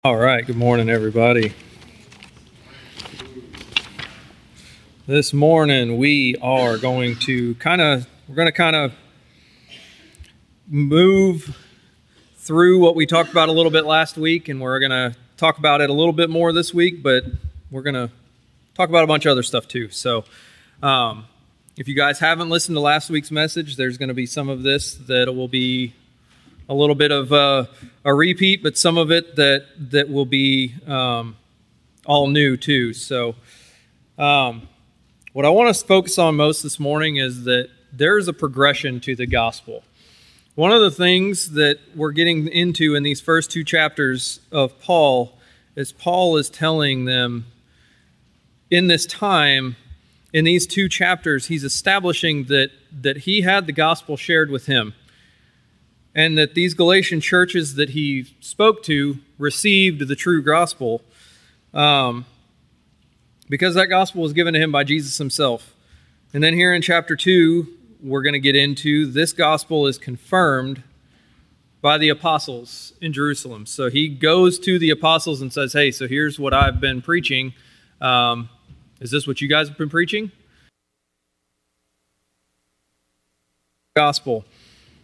All right, good morning, everybody. This morning we are going to kind of move through what we talked about a little bit last week, and we're going to talk about it a little bit more this week, but we're going to talk about a bunch of other stuff too. So if you guys haven't listened to last week's message, there's going to be some of this that will be a little bit of a repeat, but some of it that will be all new too. So what I want to focus on most this morning is that there is a progression to the gospel. One of the things that we're getting into in these first two chapters of Paul is telling them in this time, in these two chapters, he's establishing that he had the gospel shared with him, and that these Galatian churches that he spoke to received the true gospel because that gospel was given to him by Jesus himself. And then here in chapter 2, we're going to get into this gospel is confirmed by the apostles in Jerusalem. So he goes to the apostles and says, hey, so here's what I've been preaching. Is this what you guys have been preaching? Gospel.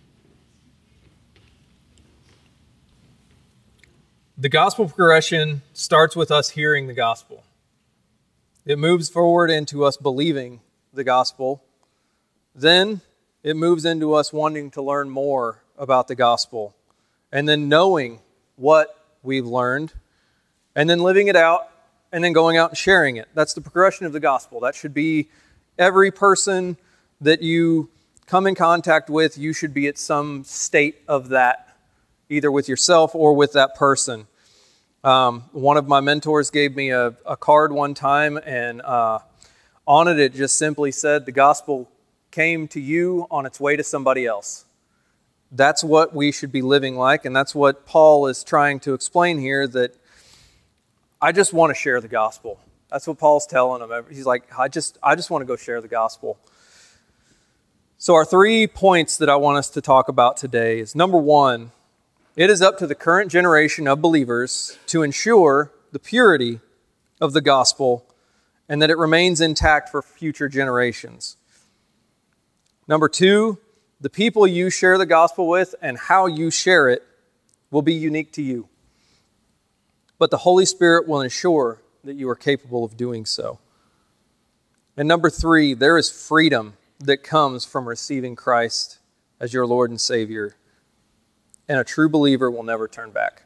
The gospel progression starts with us hearing the gospel. It moves forward into us believing the gospel. Then it moves into us wanting to learn more about the gospel. And then knowing what we've learned. And then living it out. And then going out and sharing it. That's the progression of the gospel. That should be every person that you come in contact with, you should be at some state of that, either with yourself or with that person. One of my mentors gave me a card one time, and on it just simply said, the gospel came to you on its way to somebody else. That's what we should be living like, and that's what Paul is trying to explain here, that I just want to share the gospel. That's what Paul's telling them. He's like, I just want to go share the gospel. So our 3 points that I want us to talk about today is, number 1, it is up to the current generation of believers to ensure the purity of the gospel and that it remains intact for future generations. Number 2, the people you share the gospel with and how you share it will be unique to you. But the Holy Spirit will ensure that you are capable of doing so. And number 3, there is freedom that comes from receiving Christ as your Lord and Savior. And a true believer will never turn back.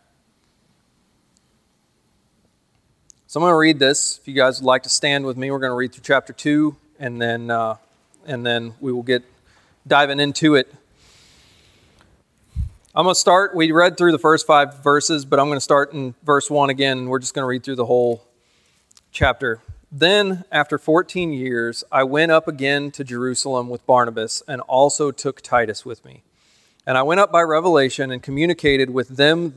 So I'm going to read this. If you guys would like to stand with me, we're going to read through chapter 2, and then we will get diving into it. I'm going to start. We read through the first 5 verses, but I'm going to start in verse 1 again, and we're just going to read through the whole chapter. Then, after 14 years, I went up again to Jerusalem with Barnabas, and also took Titus with me. And I went up by revelation and communicated with them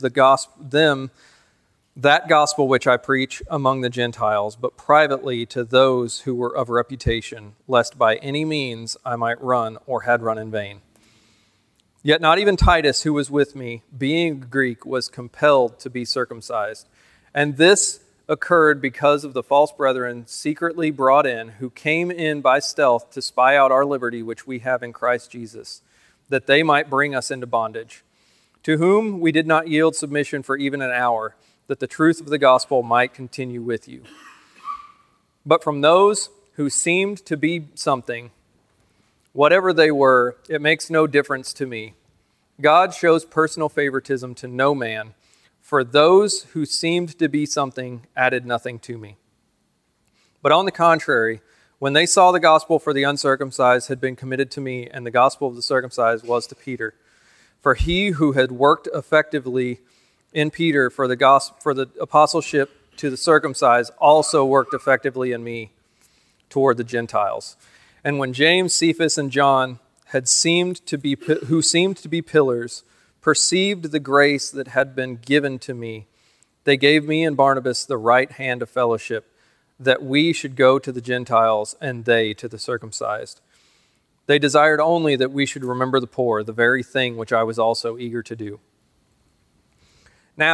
that gospel which I preach among the Gentiles, but privately to those who were of reputation, lest by any means I might run or had run in vain. Yet not even Titus, who was with me, being Greek, was compelled to be circumcised. And this occurred because of the false brethren secretly brought in, who came in by stealth to spy out our liberty which we have in Christ Jesus, that they might bring us into bondage, to whom we did not yield submission for even an hour, that the truth of the gospel might continue with you. But from those who seemed to be something, whatever they were, it makes no difference to me. God shows personal favoritism to no man, for those who seemed to be something added nothing to me. But on the contrary, when they saw the gospel for the uncircumcised had been committed to me, and the gospel of the circumcised was to Peter. For he who had worked effectively in Peter for the apostleship to the circumcised also worked effectively in me toward the Gentiles. And when James, Cephas, and John who seemed to be pillars, perceived the grace that had been given to me, they gave me and Barnabas the right hand of fellowship, that we should go to the Gentiles and they to the circumcised. They desired only that we should remember the poor, the very thing which I was also eager to do. Now,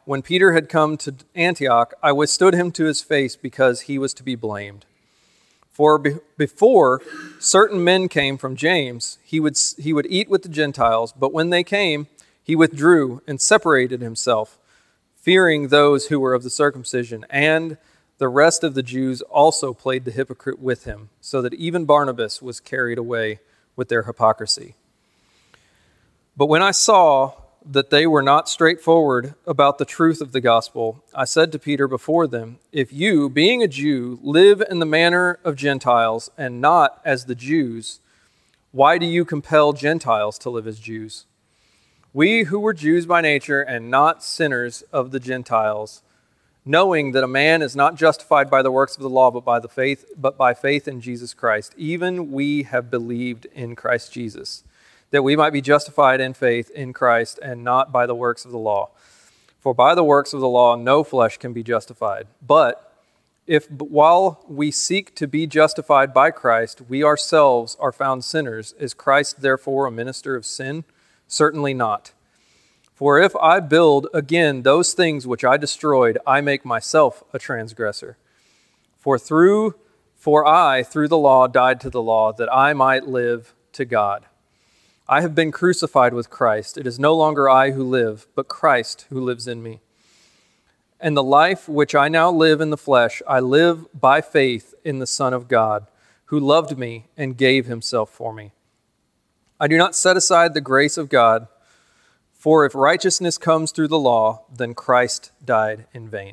when Peter had come to Antioch, I withstood him to his face because he was to be blamed. For before certain men came from James, he would eat with the Gentiles, but when they came, he withdrew and separated himself, fearing those who were of the circumcision, and the rest of the Jews also played the hypocrite with him, so that even Barnabas was carried away with their hypocrisy. But when I saw that they were not straightforward about the truth of the gospel, I said to Peter before them, if you, being a Jew, live in the manner of Gentiles and not as the Jews, why do you compel Gentiles to live as Jews? We who were Jews by nature and not sinners of the Gentiles, knowing that a man is not justified by the works of the law, but by faith in Jesus Christ, even we have believed in Christ Jesus, that we might be justified in faith in Christ and not by the works of the law. For by the works of the law no flesh can be justified. But if while we seek to be justified by Christ, we ourselves are found sinners, is Christ therefore a minister of sin? Certainly not. For if I build again those things which I destroyed, I make myself a transgressor. For I, through the law, died to the law, that I might live to God. I have been crucified with Christ. It is no longer I who live, but Christ who lives in me. And the life which I now live in the flesh, I live by faith in the Son of God, who loved me and gave himself for me. I do not set aside the grace of God, for if righteousness comes through the law, then Christ died in vain.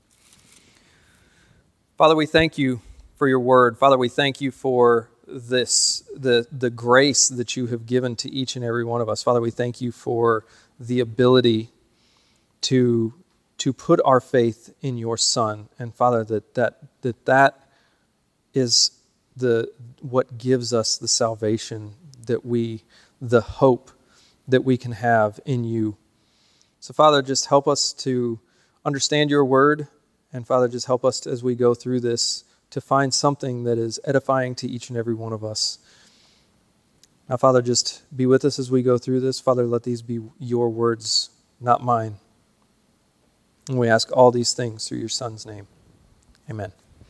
Father, we thank you for your word. Father, we thank you for the grace that you have given to each and every one of us. Father, we thank you for the ability to put our faith in your Son. And Father, that is what gives us the salvation the hope that we can have in you. So Father, just help us to understand your word. And Father, just help us as we go through this to find something that is edifying to each and every one of us. Now, Father, just be with us as we go through this. Father, let these be your words, not mine. And we ask all these things through your Son's name. Amen.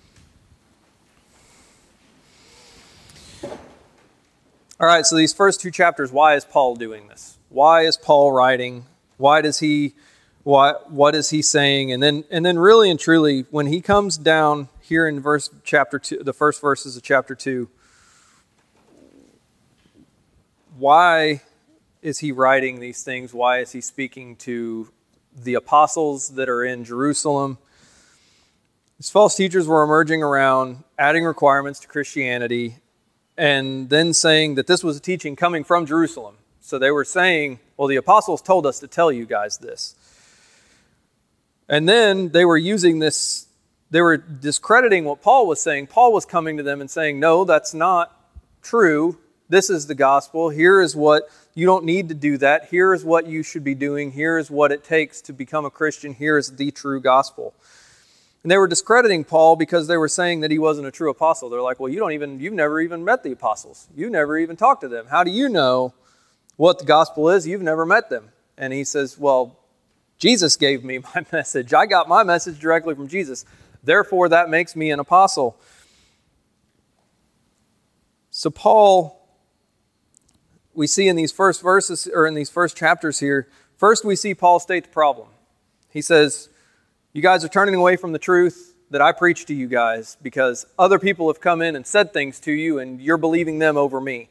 All right, so these first two chapters, why is Paul doing this? Why is Paul writing? What is he saying? And then really and truly, when he comes down here in chapter 2, the first verses of chapter 2, why is he writing these things? Why is he speaking to the apostles that are in Jerusalem? These false teachers were emerging around, adding requirements to Christianity, and then saying that this was a teaching coming from Jerusalem. So they were saying, well, the apostles told us to tell you guys this. And then they were using this, they were discrediting what Paul was saying. Paul was coming to them and saying, no, that's not true. This is the gospel. Here is what, you don't need to do that. Here is what you should be doing. Here is what it takes to become a Christian. Here is the true gospel. And they were discrediting Paul because they were saying that he wasn't a true apostle. They're like, well, you've never even met the apostles. You've never even talked to them. How do you know what the gospel is? You've never met them. And he says, well, Jesus gave me my message. I got my message directly from Jesus. Therefore, that makes me an apostle. So Paul, we see in these first verses, or in these first chapters here, first we see Paul state the problem. He says, you guys are turning away from the truth that I preach to you guys because other people have come in and said things to you and you're believing them over me.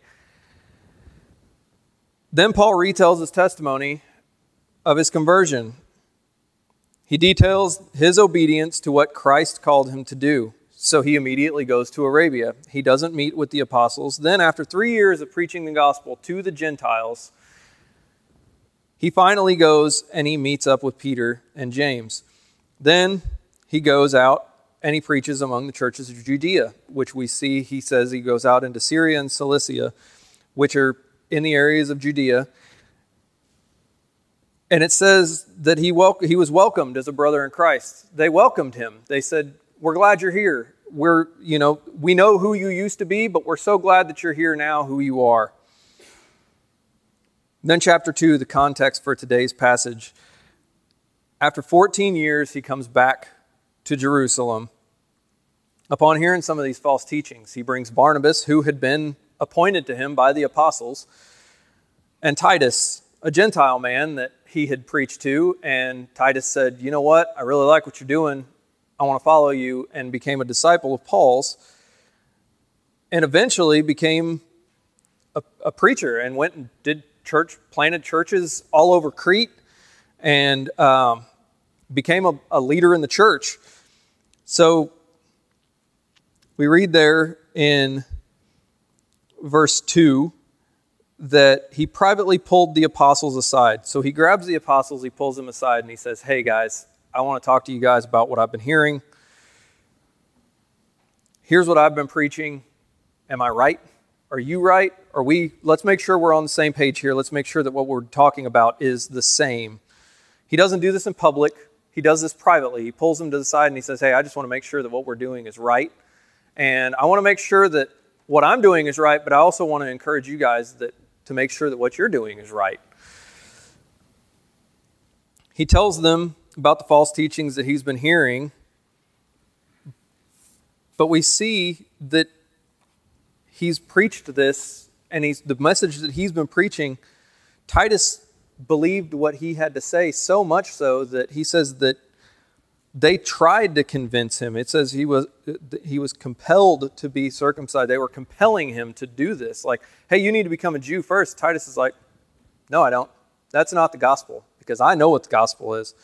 Then Paul retells his testimony of his conversion. He details his obedience to what Christ called him to do. So he immediately goes to Arabia. He doesn't meet with the apostles. Then after 3 years of preaching the gospel to the Gentiles, he finally goes and he meets up with Peter and James. Then he goes out and he preaches among the churches of Judea, which we see, he says he goes out into Syria and Cilicia, which are in the areas of Judea. And it says that he was welcomed as a brother in Christ. They welcomed him. They said, we're glad you're here. We know who you used to be, but we're so glad that you're here now, who you are. Then chapter 2, the context for today's passage. After 14 years, he comes back to Jerusalem. Upon hearing some of these false teachings, he brings Barnabas, who had been appointed to him by the apostles, and Titus, a Gentile man that he had preached to. And Titus said, you know what? I really like what you're doing. I want to follow you, and became a disciple of Paul's, and eventually became a preacher and went and did planted churches all over Crete, and became a leader in the church. So we read there in verse 2 that he privately pulled the apostles aside. So he grabs the apostles, he pulls them aside, and he says, hey guys, I want to talk to you guys about what I've been hearing. Here's what I've been preaching. Am I right? Are you right? Let's make sure we're on the same page here. Let's make sure that what we're talking about is the same. He doesn't do this in public. He does this privately. He pulls them to the side and he says, hey, I just want to make sure that what we're doing is right. And I want to make sure that what I'm doing is right, but I also want to encourage you guys to make sure that what you're doing is right. He tells them about the false teachings that he's been hearing, but we see that he's preached this, and the message that he's been preaching, Titus believed what he had to say, so much so that he says that they tried to convince him. It says he was compelled to be circumcised. They were compelling him to do this. Like, hey, you need to become a Jew first. Titus is like, no, I don't. That's not the gospel, because I know what the gospel is.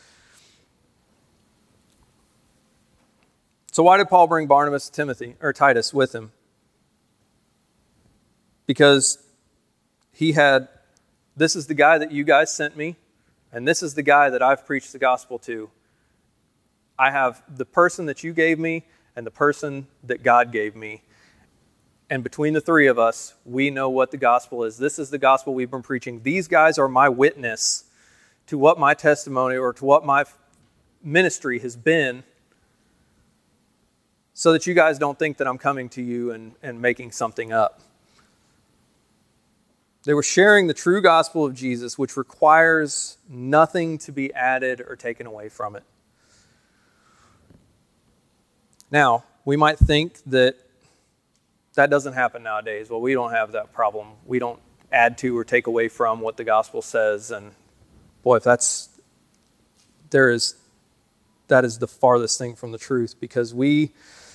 So why did Paul bring Barnabas, Titus with him? Because this is the guy that you guys sent me, and this is the guy that I've preached the gospel to. I have the person that you gave me and the person that God gave me. And between the three of us, we know what the gospel is. This is the gospel we've been preaching. These guys are my witness to what my testimony or to what my ministry has been, so that you guys don't think that I'm coming to you and making something up. They were sharing the true gospel of Jesus, which requires nothing to be added or taken away from it. Now, we might think that doesn't happen nowadays. Well, we don't have that problem. We don't add to or take away from what the gospel says. And boy, if that is the farthest thing from the truth, because we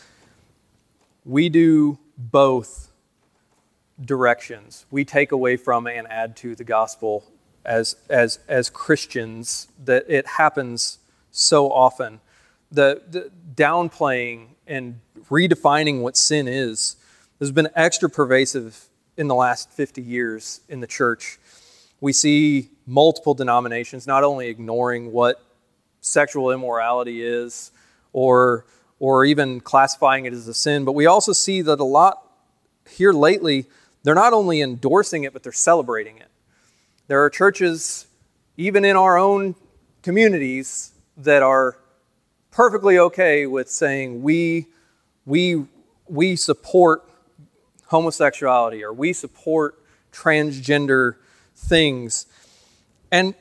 do both directions. We take away from and add to the gospel as Christians. That it happens so often. The downplaying and redefining what sin is has been extra pervasive in the last 50 years in the church. We see multiple denominations not only ignoring what sexual immorality is or even classifying it as a sin, but we also see that a lot here lately, they're not only endorsing it, but they're celebrating it. There are churches, even in our own communities, that are perfectly okay with saying we support homosexuality, or we support transgender things. And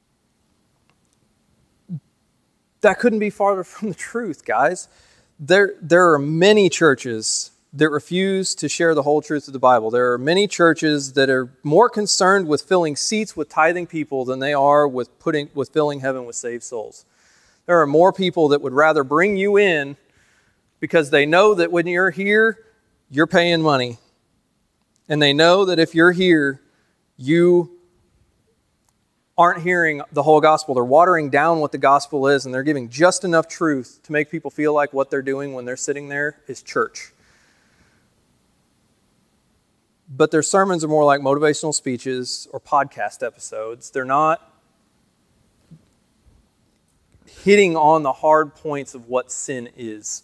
that couldn't be farther from the truth, guys. There are many churches that refuse to share the whole truth of the Bible. There are many churches that are more concerned with filling seats with tithing people than they are with filling heaven with saved souls. There are more people that would rather bring you in because they know that when you're here, you're paying money. And they know that if you're here, you aren't hearing the whole gospel. They're watering down what the gospel is, and they're giving just enough truth to make people feel like what they're doing when they're sitting there is church. But their sermons are more like motivational speeches or podcast episodes. They're not hitting on the hard points of what sin is.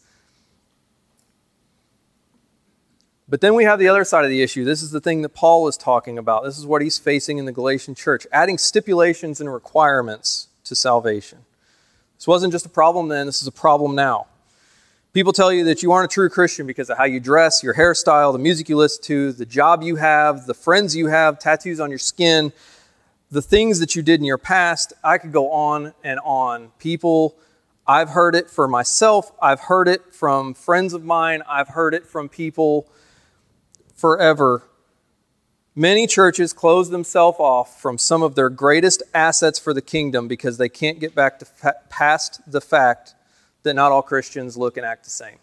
But then we have the other side of the issue. This is the thing that Paul is talking about. This is what he's facing in the Galatian church, adding stipulations and requirements to salvation. This wasn't just a problem then, this is a problem now. People tell you that you aren't a true Christian because of how you dress, your hairstyle, the music you listen to, the job you have, the friends you have, tattoos on your skin. the things that you did in your past, I could go on and on. People, I've heard it for myself. I've heard it from friends of mine. I've heard it from people forever. Many churches close themselves off from some of their greatest assets for the kingdom because they can't get back to past the fact that not all Christians look and act the same.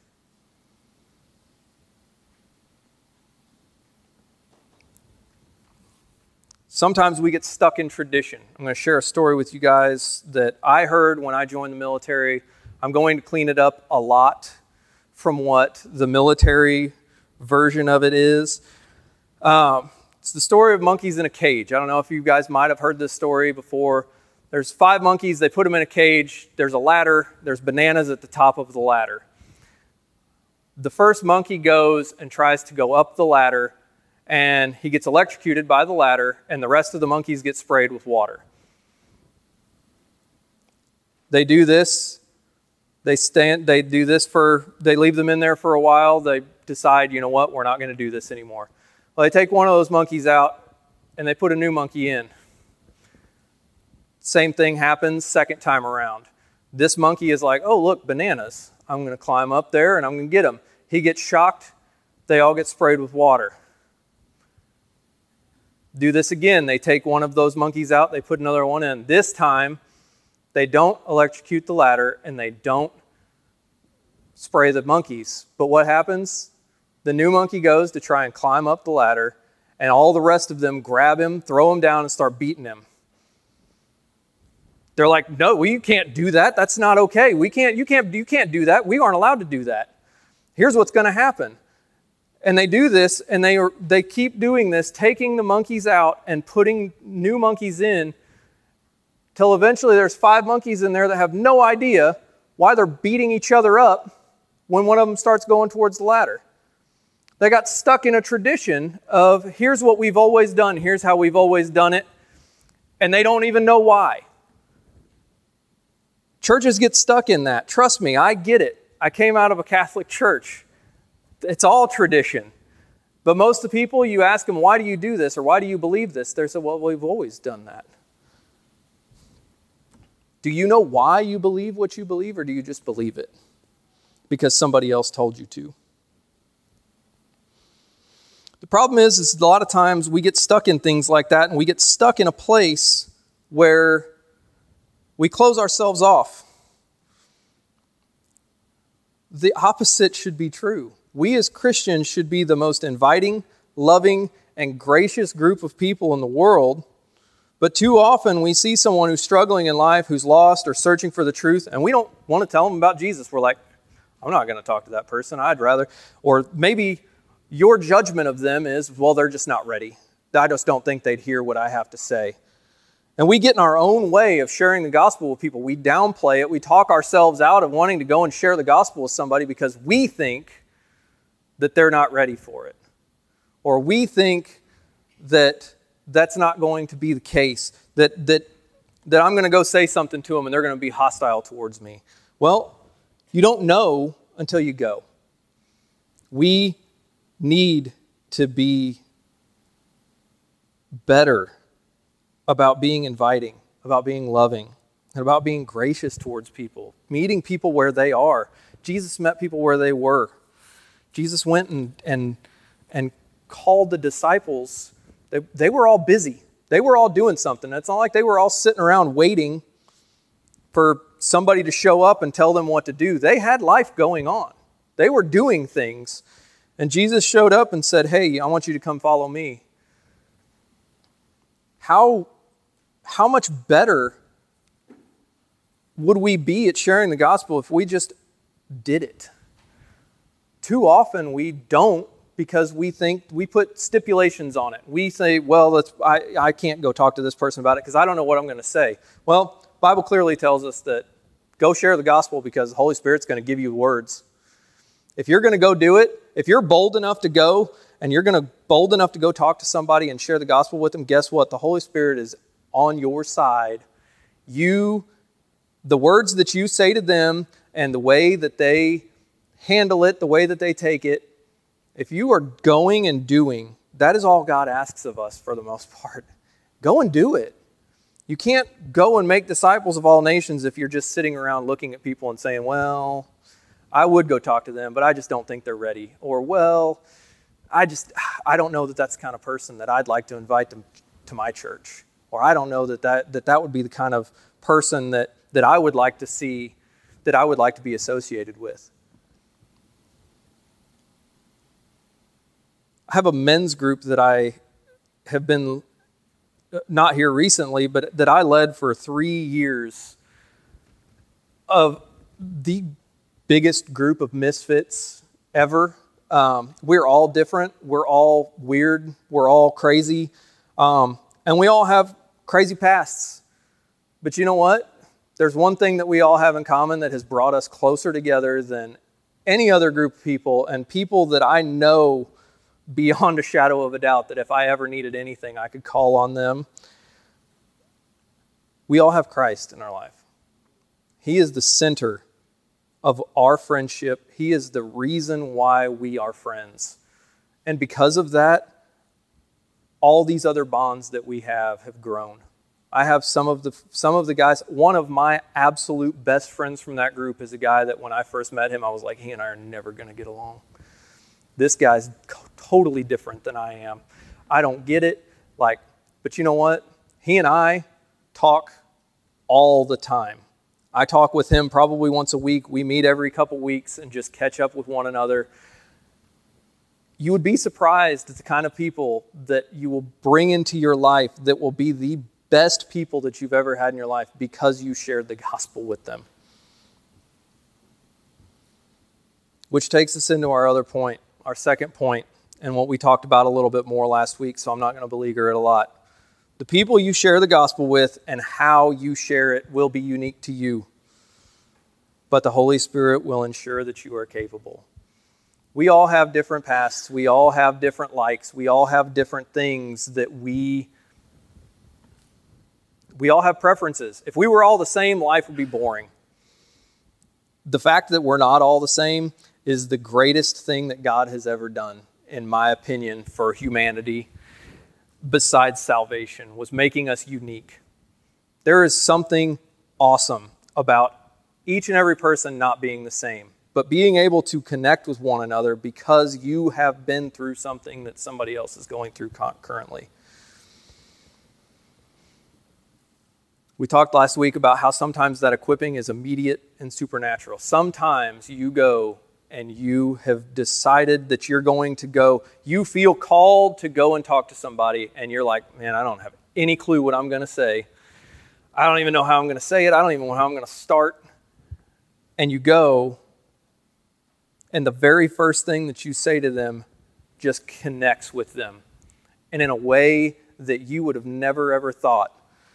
Sometimes we get stuck in tradition. I'm going to share a story with you guys that I heard when I joined the military. I'm going to clean it up a lot from what the military version of it is. It's the story of monkeys in a cage. I don't know if you guys might have heard this story before. There's 5 monkeys. They put them in a cage. There's a ladder. There's bananas at the top of the ladder. The first monkey goes and tries to go up the ladder, and he gets electrocuted by the ladder, and the rest of the monkeys get sprayed with water. They do this. They leave them in there for a while. They decide, you know what, we're not going to do this anymore. Well, they take one of those monkeys out, and they put a new monkey in. Same thing happens second time around. This monkey is like, oh, look, bananas. I'm going to climb up there, and I'm going to get them. He gets shocked. They all get sprayed with water. Do this again. They take one of those monkeys out. They put another one in. This time, they don't electrocute the ladder, and they don't spray the monkeys. But what happens? The new monkey goes to try and climb up the ladder, and all the rest of them grab him, throw him down, and start beating him. They're like, no, you can't do that. That's not okay. You can't do that. We aren't allowed to do that. Here's what's going to happen. And they do this, and they keep doing this, taking the monkeys out and putting new monkeys in, till eventually there's 5 monkeys in there that have no idea why they're beating each other up when one of them starts going towards the ladder. They got stuck in a tradition of, here's what we've always done, here's how we've always done it, and they don't even know why. Churches get stuck in that. Trust me, I get it. I came out of a Catholic church. It's all tradition. But most of the people, you ask them, why do you do this or why do you believe this? They say, well, we've always done that. Do you know why you believe what you believe, or do you just believe it because somebody else told you to? The problem is a lot of times we get stuck in things like that, and we get stuck in a place where we close ourselves off. The opposite should be true. We as Christians should be the most inviting, loving, and gracious group of people in the world. But too often we see someone who's struggling in life, who's lost or searching for the truth, and we don't want to tell them about Jesus. We're like, I'm not going to talk to that person. I'd rather. Or maybe your judgment of them is, well, they're just not ready. I just don't think they'd hear what I have to say. And we get in our own way of sharing the gospel with people. We downplay it. We talk ourselves out of wanting to go and share the gospel with somebody because we think that they're not ready for it. Or we think that that's not going to be the case, that I'm going to go say something to them and they're going to be hostile towards me. Well, you don't know until you go. We need to be better about being inviting, about being loving, and about being gracious towards people, meeting people where they are. Jesus met people where they were. Jesus went and called the disciples. They were all busy. They were all doing something. It's not like they were all sitting around waiting for somebody to show up and tell them what to do. They had life going on. They were doing things. And Jesus showed up and said, hey, I want you to come follow me. How much better would we be at sharing the gospel if we just did it? Too often we don't, because we think we put stipulations on it. We say, well, I can't go talk to this person about it because I don't know what I'm going to say. Well, the Bible clearly tells us that go share the gospel because the Holy Spirit's going to give you words. If you're going to go do it, if you're bold enough to go and you're going to bold enough to go talk to somebody and share the gospel with them, guess what? The Holy Spirit is on your side. The words that you say to them and the way that they handle it, the way that they take it, if you are going and doing, that is all God asks of us for the most part. Go and do it. You can't go and make disciples of all nations if you're just sitting around looking at people and saying, well, I would go talk to them, but I just don't think they're ready. Or, well, I don't know that that's the kind of person that I'd like to invite them to my church. Or I don't know that would be the kind of person that I would like to see, that I would like to be associated with. I have a men's group that I have been, not here recently, but that I led for 3 years, of the biggest group of misfits ever. We're all different. We're all weird. We're all crazy. And we all have crazy pasts. But you know what? There's one thing that we all have in common that has brought us closer together than any other group of people, and people that I know beyond a shadow of a doubt that if I ever needed anything, I could call on them. We all have Christ in our life. He is the center of our friendship. He is the reason why we are friends. And because of that, all these other bonds that we have grown. I have some of the guys. One of my absolute best friends from that group is a guy that when I first met him, I was like, he and I are never going to get along. This guy's totally different than I am. I don't get it. But you know what? He and I talk all the time. I talk with him probably once a week. We meet every couple weeks and just catch up with one another. You would be surprised at the kind of people that you will bring into your life that will be the best people that you've ever had in your life because you shared the gospel with them. Which takes us into our other point, our second point, and what we talked about a little bit more last week, so I'm not going to beleaguer it a lot. The people you share the gospel with and how you share it will be unique to you, but the Holy Spirit will ensure that you are capable. We all have different pasts. We all have different likes. We all have different things that we all have preferences. If we were all the same, life would be boring. The fact that we're not all the same is the greatest thing that God has ever done, in my opinion, for humanity, besides salvation, was making us unique. There is something awesome about each and every person not being the same, but being able to connect with one another because you have been through something that somebody else is going through currently. We talked last week about how sometimes that equipping is immediate and supernatural. Sometimes you go and you have decided that you're going to go. You feel called to go and talk to somebody, and you're like, man, I don't have any clue what I'm going to say. I don't even know how I'm going to say it. I don't even know how I'm going to start. And you go, and the very first thing that you say to them just connects with them. And in a way that you would have never, ever thought.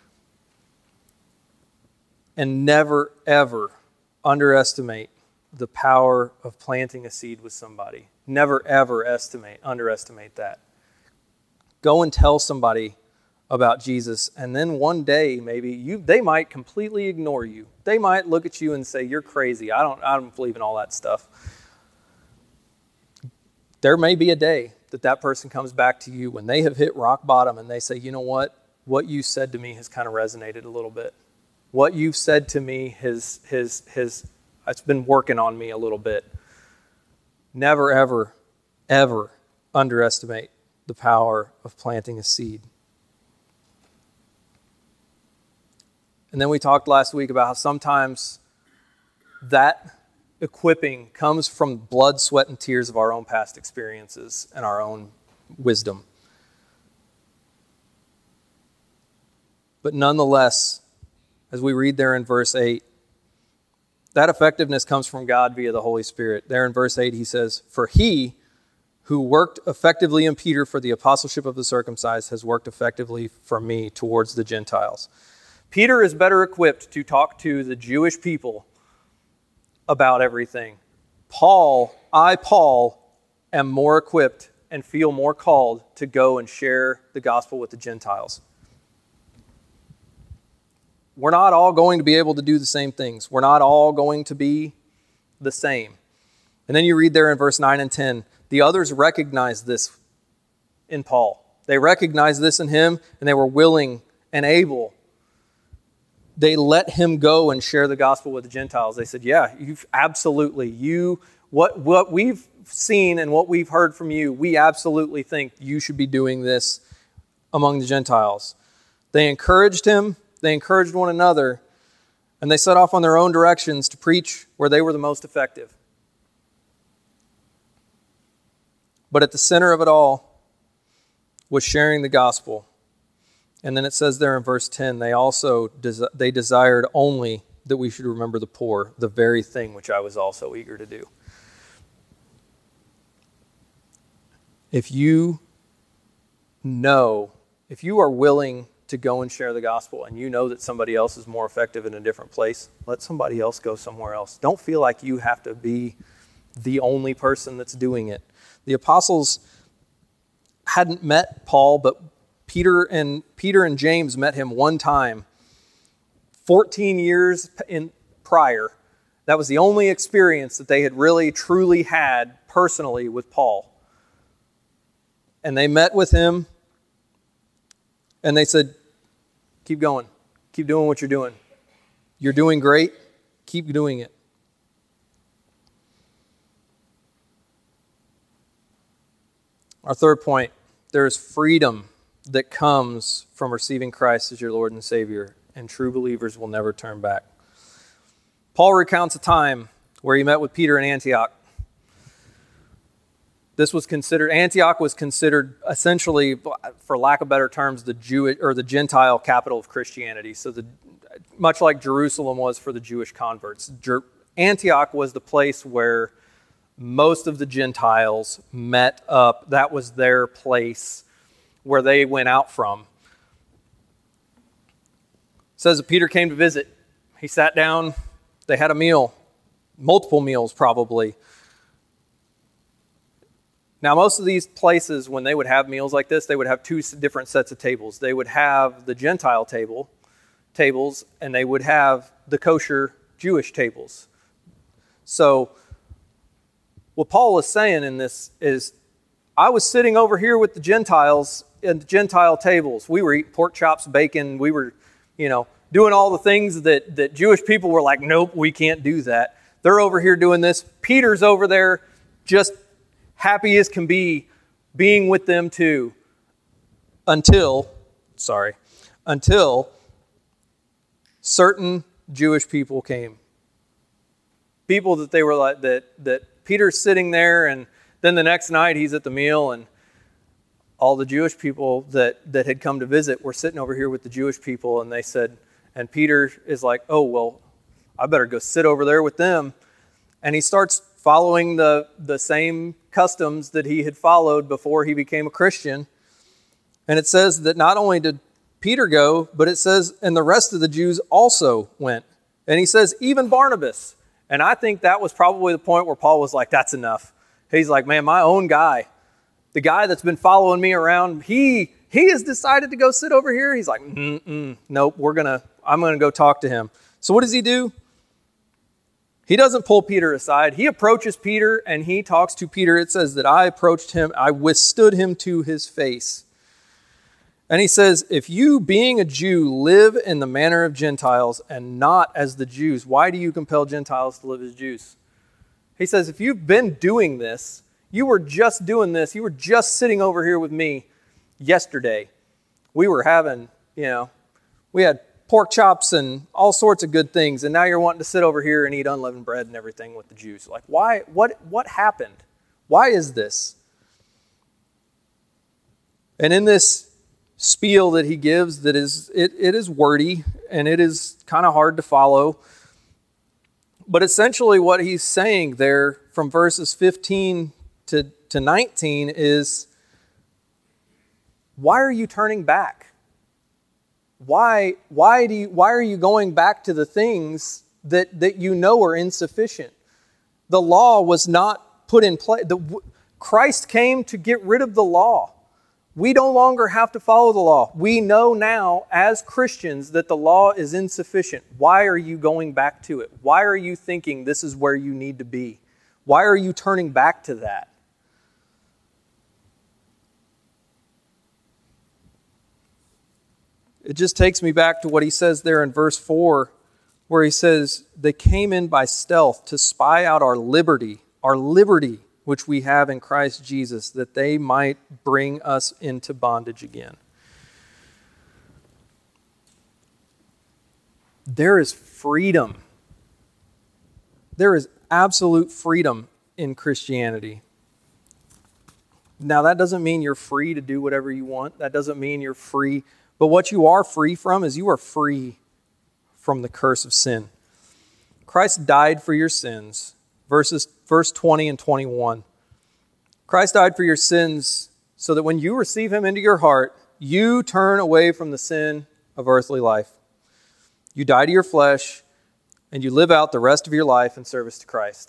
And never, ever underestimate the power of planting a seed with somebody. Never, ever underestimate that. Go and tell somebody about Jesus, and then one day maybe they might completely ignore you. They might look at you and say, you're crazy. I don't believe in all that stuff. There may be a day that person comes back to you when they have hit rock bottom and they say, you know what you said to me has kind of resonated a little bit. What you've said to me has it's been working on me a little bit. Never, ever, ever underestimate the power of planting a seed. And then we talked last week about how sometimes that equipping comes from blood, sweat, and tears of our own past experiences and our own wisdom. But nonetheless, as we read there in verse 8, that effectiveness comes from God via the Holy Spirit. There in verse 8 he says, for he who worked effectively in Peter for the apostleship of the circumcised has worked effectively for me towards the Gentiles. Peter is better equipped to talk to the Jewish people about everything. Paul, am more equipped and feel more called to go and share the gospel with the Gentiles. We're not all going to be able to do the same things. We're not all going to be the same. And then you read there in verse 9 and 10, the others recognized this in Paul. They recognized this in him, and they were willing and able they let him go and share the gospel with the Gentiles. They said, yeah, what we've seen and what we've heard from you, we absolutely think you should be doing this among the Gentiles. They encouraged him, they encouraged one another, and they set off on their own directions to preach where they were the most effective. But at the center of it all was sharing the gospel. And then it says there in verse 10, they desired only that we should remember the poor, the very thing which I was also eager to do. If you are willing to go and share the gospel and you know that somebody else is more effective in a different place, let somebody else go somewhere else. Don't feel like you have to be the only person that's doing it. The apostles hadn't met Paul, but Peter and James met him one time 14 years prior. That was the only experience that they had really truly had personally with Paul. And they met with him and they said, keep going. Keep doing what you're doing. You're doing great. Keep doing it. Our third point, there is freedom that comes from receiving Christ as your Lord and Savior, and true believers will never turn back. Paul recounts a time where he met with Peter in Antioch. Antioch was considered essentially, for lack of better terms, the Gentile capital of Christianity. So much like Jerusalem was for the Jewish converts, Antioch was the place where most of the Gentiles met up. That was their place where they went out from. It says that Peter came to visit. He sat down. They had a meal, multiple meals probably. Now, most of these places, when they would have meals like this, they would have two different sets of tables. They would have the Gentile tables, and they would have the kosher Jewish tables. So, what Paul is saying in this is, I was sitting over here with the Gentiles at the Gentile tables. We were eating pork chops, bacon. We were, doing all the things that Jewish people were like, nope, we can't do that. They're over here doing this. Peter's over there just happy as can be being with them too. Until certain Jewish people came. People that they were like, that Peter's sitting there, and then the next night he's at the meal, and all the Jewish people that had come to visit were sitting over here with the Jewish people, and they said, and Peter is like, oh, well, I better go sit over there with them. And he starts following the same customs that he had followed before he became a Christian. And it says that not only did Peter go, but it says, and the rest of the Jews also went. And he says, even Barnabas. And I think that was probably the point where Paul was like, that's enough. He's like, man, my own guy, the guy that's been following me around, he has decided to go sit over here. He's like, nope, I'm going to go talk to him. So what does he do? He doesn't pull Peter aside. He approaches Peter and he talks to Peter. It says that I approached him, I withstood him to his face. And he says, if you, being a Jew, live in the manner of Gentiles and not as the Jews, why do you compel Gentiles to live as Jews? He says, if you've been doing this, you were just doing this, you were just sitting over here with me yesterday. We were having, we had pork chops and all sorts of good things, and now you're wanting to sit over here and eat unleavened bread and everything with the Jews. Like, why? What happened? Why is this? And in this spiel that he gives, it is wordy and it is kind of hard to follow. But essentially what he's saying there from verses 15 to 19 is, why are you turning back? Why are you going back to the things that you know are insufficient? The law was not put in place. Christ came to get rid of the law. We no longer have to follow the law. We know now as Christians that the law is insufficient. Why are you going back to it? Why are you thinking this is where you need to be? Why are you turning back to that? It just takes me back to what he says there in verse 4, where he says, they came in by stealth to spy out our liberty, which we have in Christ Jesus, that they might bring us into bondage again. There is freedom. There is absolute freedom in Christianity. Now, that doesn't mean you're free to do whatever you want. That doesn't mean you're free. But what you are free from is you are free from the curse of sin. Christ died for your sins. Verse 20 and 21. Christ died for your sins so that when you receive him into your heart, you turn away from the sin of earthly life. You die to your flesh, and you live out the rest of your life in service to Christ.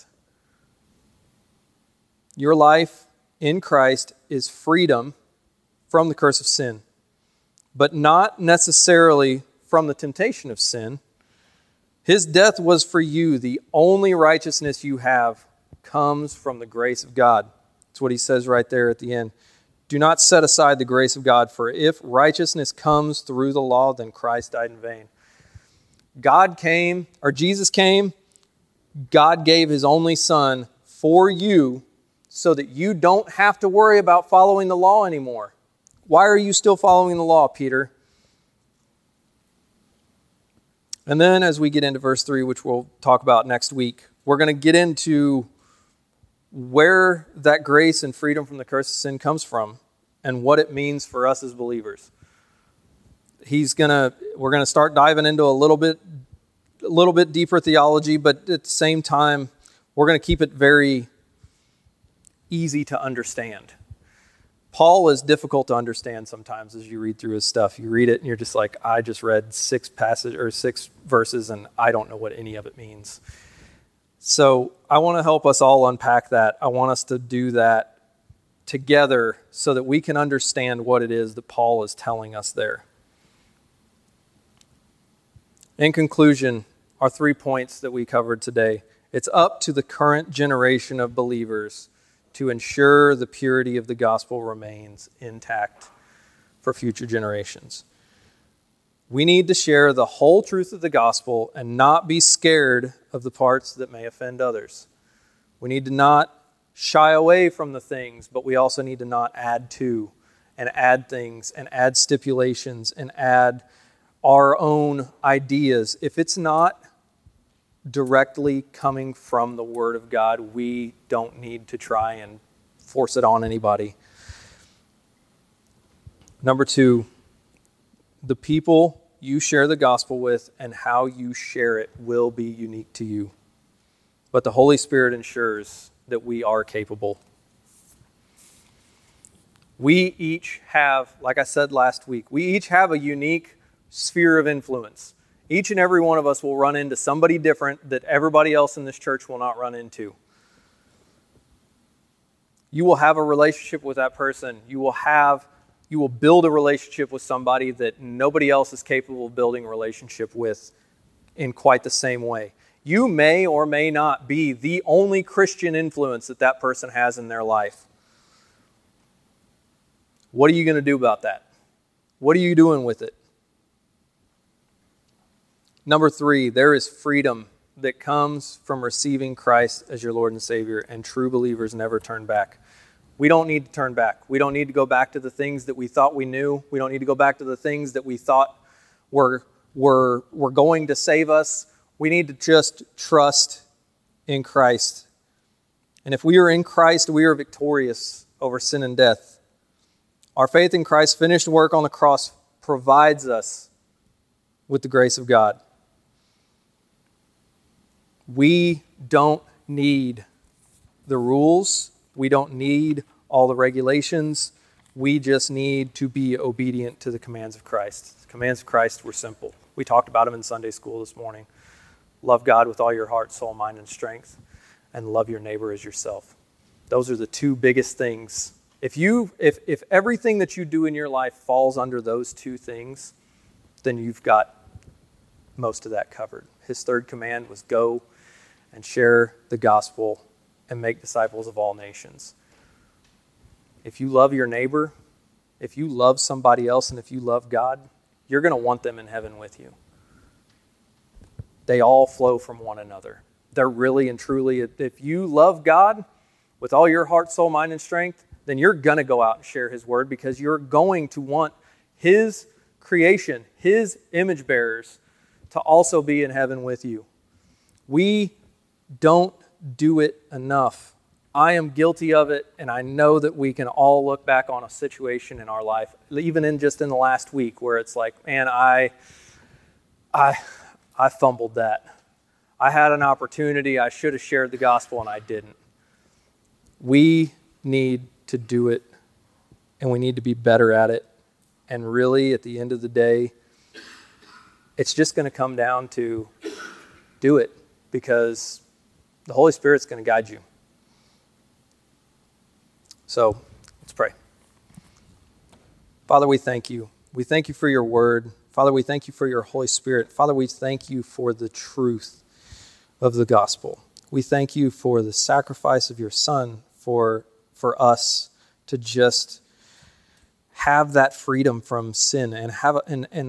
Your life in Christ is freedom from the curse of sin, but not necessarily from the temptation of sin. His death was for you. The only righteousness you have comes from the grace of God. That's what he says right there at the end. Do not set aside the grace of God, for if righteousness comes through the law, then Christ died in vain. Jesus came, God gave his only Son for you so that you don't have to worry about following the law anymore. Why are you still following the law, Peter? And then as we get into verse 3, which we'll talk about next week, we're going to get into where that grace and freedom from the curse of sin comes from and what it means for us as believers. We're going to start diving into a little bit deeper theology, but at the same time, we're going to keep it very easy to understand. Paul is difficult to understand sometimes as you read through his stuff. You read it and you're just like, I just read 6 verses and I don't know what any of it means. So I want to help us all unpack that. I want us to do that together so that we can understand what it is that Paul is telling us there. In conclusion, our 3 points that we covered today. It's up to the current generation of believers to ensure the purity of the gospel remains intact for future generations. We need to share the whole truth of the gospel and not be scared of the parts that may offend others. We need to not shy away from the things, but we also need to not add to and add things and add stipulations and add our own ideas. If it's not directly coming from the Word of God, we don't need to try and force it on anybody. Number 2, the people you share the gospel with and how you share it will be unique to you. But the Holy Spirit ensures that we are capable. We each have, like I said last week, we each have a unique sphere of influence. Each and every one of us will run into somebody different that everybody else in this church will not run into. You will have a relationship with that person. You will build a relationship with somebody that nobody else is capable of building a relationship with in quite the same way. You may or may not be the only Christian influence that that person has in their life. What are you going to do about that? What are you doing with it? Number 3, there is freedom that comes from receiving Christ as your Lord and Savior, and true believers never turn back. We don't need to turn back. We don't need to go back to the things that we thought we knew. We don't need to go back to the things that we thought were going to save us. We need to just trust in Christ. And if we are in Christ, we are victorious over sin and death. Our faith in Christ's finished work on the cross provides us with the grace of God. We don't need the rules. We don't need all the regulations. We just need to be obedient to the commands of Christ. The commands of Christ were simple. We talked about them in Sunday school this morning. Love God with all your heart, soul, mind, and strength, and love your neighbor as yourself. Those are the 2 biggest things. If everything that you do in your life falls under those 2 things, then you've got most of that covered. His 3rd command was go and share the gospel and make disciples of all nations. If you love your neighbor, if you love somebody else, and if you love God, you're going to want them in heaven with you. They all flow from one another. They're really and truly, if you love God with all your heart, soul, mind, and strength, then you're going to go out and share his word because you're going to want his creation, his image bearers, to also be in heaven with you. We don't do it enough. I am guilty of it, and I know that we can all look back on a situation in our life, even in the last week, where it's like, man, I fumbled that. I had an opportunity. I should have shared the gospel, and I didn't. We need to do it, and we need to be better at it. And really, at the end of the day, it's just going to come down to do it, because the Holy Spirit's going to guide you. So, let's pray. Father, we thank you. We thank you for your word. Father, we thank you for your Holy Spirit. Father, we thank you for the truth of the gospel. We thank you for the sacrifice of your Son for us to just have that freedom from sin and have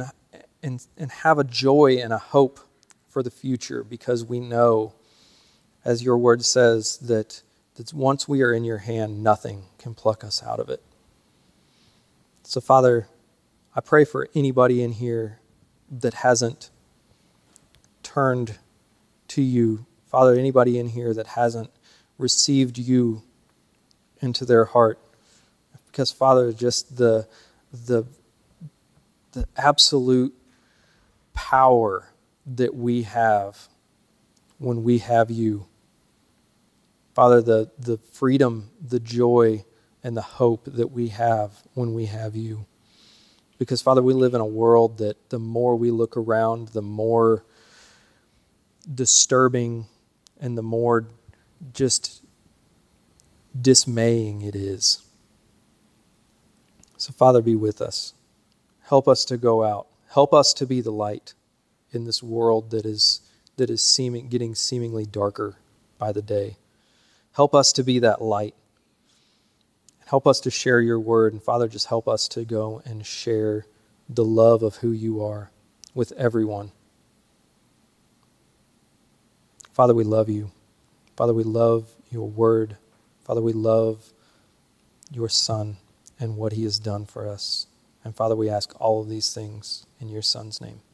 a joy and a hope for the future, because we know, as your word says, that once we are in your hand, nothing can pluck us out of it. So, Father, I pray for anybody in here that hasn't turned to you. Father, anybody in here that hasn't received you into their heart. Because, Father, just the absolute power that we have when we have you. Father, the freedom, the joy, and the hope that we have when we have you. Because, Father, we live in a world that the more we look around, the more disturbing and the more just dismaying it is. So, Father, be with us. Help us to go out. Help us to be the light in this world that is getting seemingly darker by the day. Help us to be that light. Help us to share your word. And Father, just help us to go and share the love of who you are with everyone. Father, we love you. Father, we love your word. Father, we love your Son and what he has done for us. And Father, we ask all of these things in your Son's name.